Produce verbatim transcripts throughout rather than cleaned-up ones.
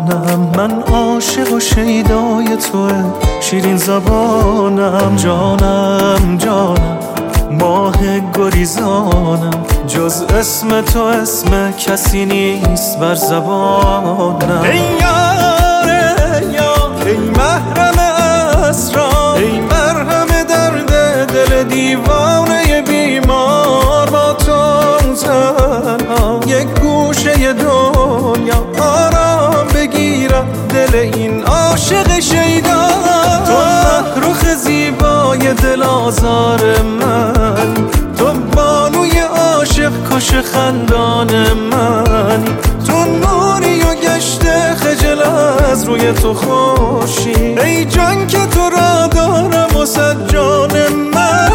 جانم، من عاشق و شیدای توه، شیرین زبانم، جانم جانم، ماه گریزانم، جز اسم تو اسم کسی نیست بر زبانم. ای یار ای یار، ای محرم اسرار، ای مرهم درد دل دیوانه بیمار، با تو تنها یک گوشه دنیا آرام بگیرم دل این عاشق شیدا. تو مهروخ زیبای دل آزار من، تو بانوی عاشق کش خندان من، تو نوری و گشته خجل از روی تو خوشی، ای جان که تو را دارم و صد جان من.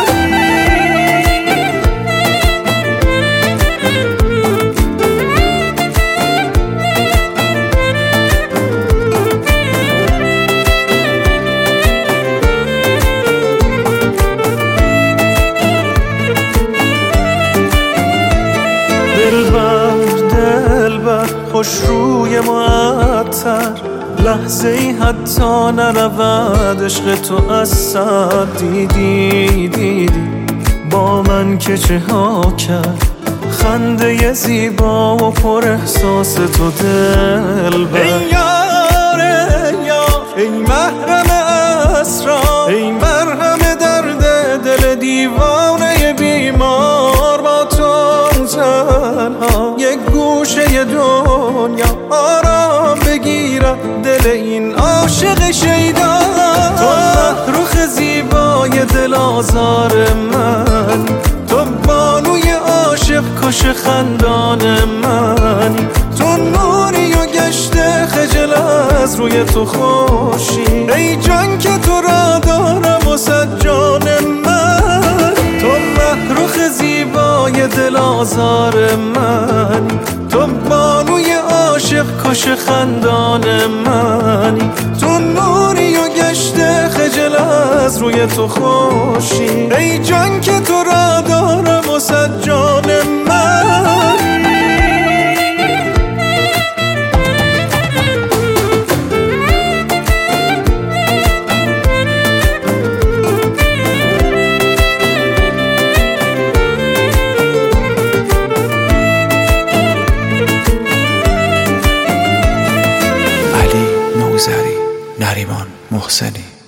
خوش روی معطر، لحظه ای حتی نرود عشق تو از سر. دیدی دیدی با من که چه ها کرد، خنده زیبا و پر احساس تو دلبر. ای یار ای یار، ای محرم اسرار، ای مرهم درد دل دیوانه بیمار، با تو تنها یک گوشه دنیا آرام بگیرم دل این عاشق شیدا. تو مهروخ زیبای دل آزار من، تو بانوی عاشق کش خندان من، تو نوری و گشته خجل از روی تو خوشی، ای جان که تو را دارم و صد جان من. تو مهروخ زیبای دل آزار من، تو بانوی عاشق کش خندان من، تو نوری و گشته خجل از روی تو خوشی، ای جان که تو را دارم و صد جان من. نریمان محسنی.